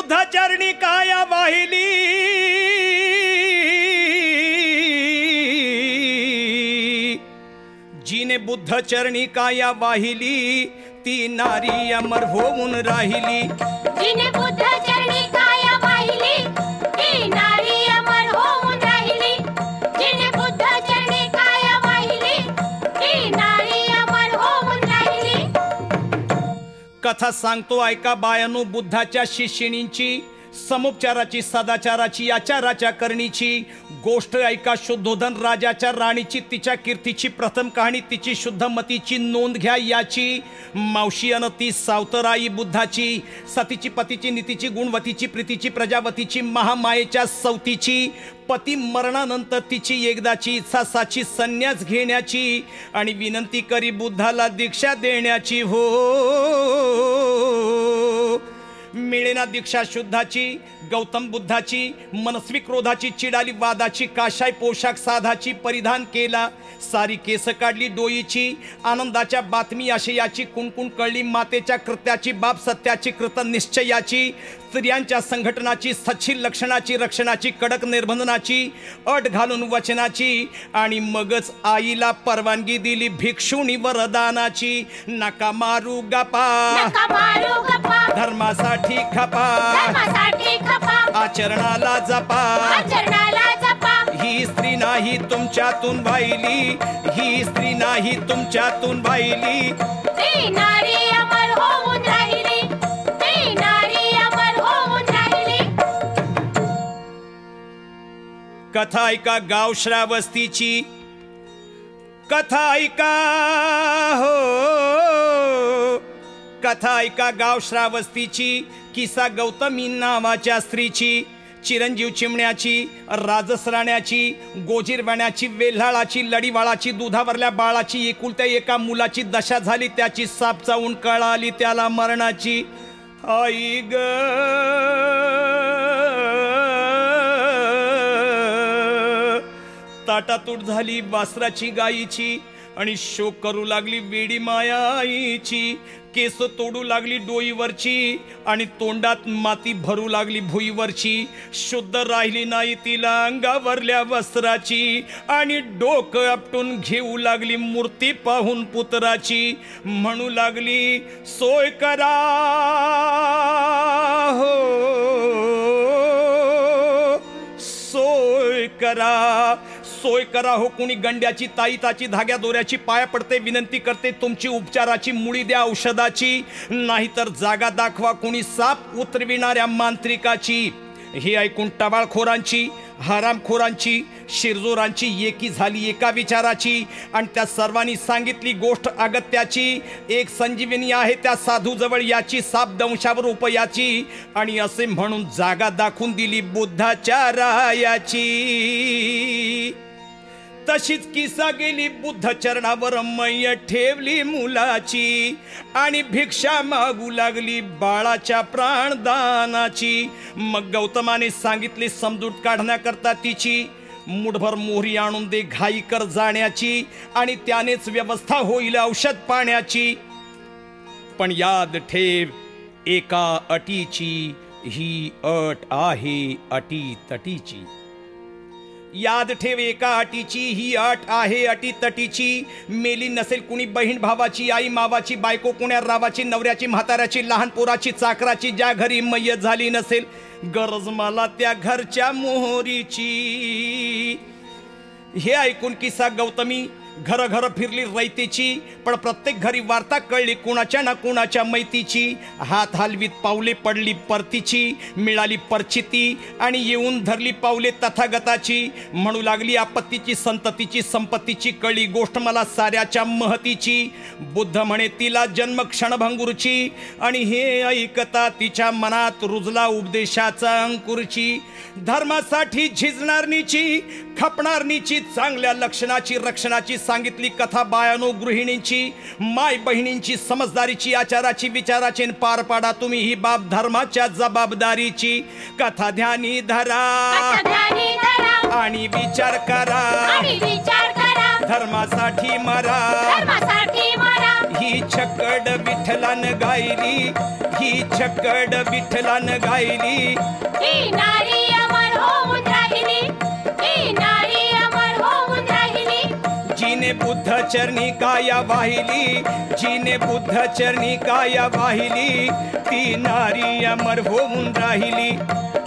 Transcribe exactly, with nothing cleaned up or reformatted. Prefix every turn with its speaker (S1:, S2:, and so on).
S1: बुद्धाचरणी काया वाहिली, जिने बुद्धचरणी काया वाहिली ती नारी अमर होऊन राहिली.
S2: जिने बुद्धचरणी काया वाहिली ती नारी अमर होऊन राहिली. जिने बुद्धचरणी काया वाहिली ती नारी अमर होऊन राहिली.
S1: कथा सांगतो ऐका बायानो बुद्धाच्या शिष्यिणींची, समुपचाराची, सदाचाराची, आचाराच्या करणीची गोष्ट ऐका. शुद्धोधन राजाच्या राणीची, तिच्या कीर्तीची प्रथम कहाणी, तिची शुद्धमतीची नोंद घ्या याची. मावशी अन ती सावतराई बुद्धाची, सतीची, पतीची, नीतीची, गुणवतीची, प्रीतीची, प्रजावतीची, महामायेच्या सवतीची. पती मरणानंतर तिची एकदाची इच्छा साची संन्यास घेण्याची आणि विनंती करी बुद्धाला दीक्षा देण्याची. हो मिळेना दीक्षा शुद्धाची, गौतम बुद्धाची, मनस्वी क्रोधाची, चिडाली वादाची, काशाय पोशाख साधाची परिधान केला. सारी केस काढली डोईची, आनंदाच्या बातमी आशयाची, कुणकुण कळली मातेच्या कृत्याची, बाप सत्याची, कृत निश्चयाची, स्त्रियांच्या संघटनाची, सच्छील लक्षणाची, रक्षणाची, कडक निर्बंधनाची, अट घालून वचनाची. आणि मगच आईला परवानगी दिली भिक्षुणी वरदानाची. नका मारू गप्पा,
S2: नका मारू गप्पा,
S1: धर्मासाठी खपा,
S2: धर्मासाठी खपा,
S1: आचरणाला जपा,
S2: आचरणाला जपा.
S1: ही स्त्री नाही तुमच्यातून वाहिली, ही स्त्री नाही तुमच्यातून वाहिली.
S2: ती नारी अमर होऊन राहिली, ती नारी अमर होऊन राहिली.
S1: कथा ऐका गाव श्रावस्तीची, कथा ऐका हो, कथा ऐका गाव श्रावस्तीची. किसा गौतमी नावाच्या स्त्रीची, चिरंजीव चिमण्याची, राजसराण्याची, गोजीरवाण्याची, वेल्हाळाची, लढीवाळाची, दुधावरल्या बाळाची, एकुलत्या एका मुलाची दशा झाली त्याची. साप चावून कळाली त्याला मरणाची. आई ग ताटातूट झाली वासराची गायीची आणि शोक करू लागली वेडी माया आईची. केस तोडू लागली डोईवरची आणि तोंडात माती भरू लागली भुईवरची. शुद्ध राहिली नाही तिला अंगावरल्या वस्त्राची आणि डोकं आपटून घेऊ लागली मूर्ती पाहून पुत्राची. म्हणू लागली सोय करा हो, सोय करा, सोय करा हो. कुणी गंड्याची, ताईताची, धाग्या दोऱ्याची पाया पडते, विनंती करते तुमची उपचाराची, मुळी द्या औषधाची, नाहीतर जागा दाखवा कुणी साप उतरविणाऱ्या मांत्रिकाची. हे ऐकून टवाळखोरांची, हरामखोरांची, शिरजोरांची एकी झाली एका विचाराची आणि त्या सर्वांनी सांगितली गोष्ट अगत्याची. एक संजीवनी आहे त्या साधूजवळ याची, साप दंशावर उपयाची. आणि असे म्हणून जागा दाखवून दिली बुद्धाच्या रायाची. तशीच किसा गेली बुद्ध चरणावर मैय ठेवली मुलाची आणि भिक्षा मागू लागली बाळाच्या प्राणदानाची. मग गौतमाने सांगितले समजूत काढण्याकरता तिची, मुठभर मोहरी आणून दे घाई कर जाण्याची आणि त्यानेच व्यवस्था होईल औषध पाण्याची. पण याद ठेव एका अटीची, ही अट आहे अटी तटीची. याद ठेव एका अटीची, ही अट आहे अटी तटीची. मेली नसेल कुणी बहीण भावाची, आई मावाची, बायको कुण्या रावाची, नवऱ्याची, म्हाताऱ्याची, लहान पोराची, चाकराची, ज्या घरी मय्यत झाली नसेल, गरज मला त्या घरच्या मोहरीची. हे ऐकून किसा गौतमी घर घर फिरली रयतेची, पण प्रत्येक घरी वार्ता कळली कुणाच्या ना कुणाच्या मैतीची. हात हलवीत पावले पडली परतीची, मिळाली परचिती आणि येऊन धरली पावले तथागताची. म्हणू लागली आपत्तीची, संततीची, संपत्तीची, कळली गोष्ट मला साऱ्याच्या महतीची. बुद्ध म्हणे तिला जन्म क्षणभंगूरची आणि हे ऐकता तिच्या मनात रुजला उपदेशाचा अंकुरची. धर्मासाठी झिजणारनीची, खपणारनीची, चांगल्या लक्षणाची, रक्षणाची सांगितली कथा बायानो गृहिणींची, माय बहिणींची, समजदारीची, आचाराची, विचाराची. पार पाडा तुम्ही ही बाब धर्माच्या जबाबदारीची. कथा ध्यानी धरा आणि विचार करा,
S2: विचार करा.
S1: धर्मासाठी मरा
S2: धर्मासाठी मरा.
S1: ही छकड विठ्ठलानं गायली, ही छकड विठ्ठलानं गायली.
S2: ही नारी अमर होऊन राहिली, ही नारी अमर होऊन राहिली.
S1: जिने बुद्ध चरणी काया वाहिली, जिने बुद्ध चरणी काया वाहिली, ती नारी अमर होऊन राहिली.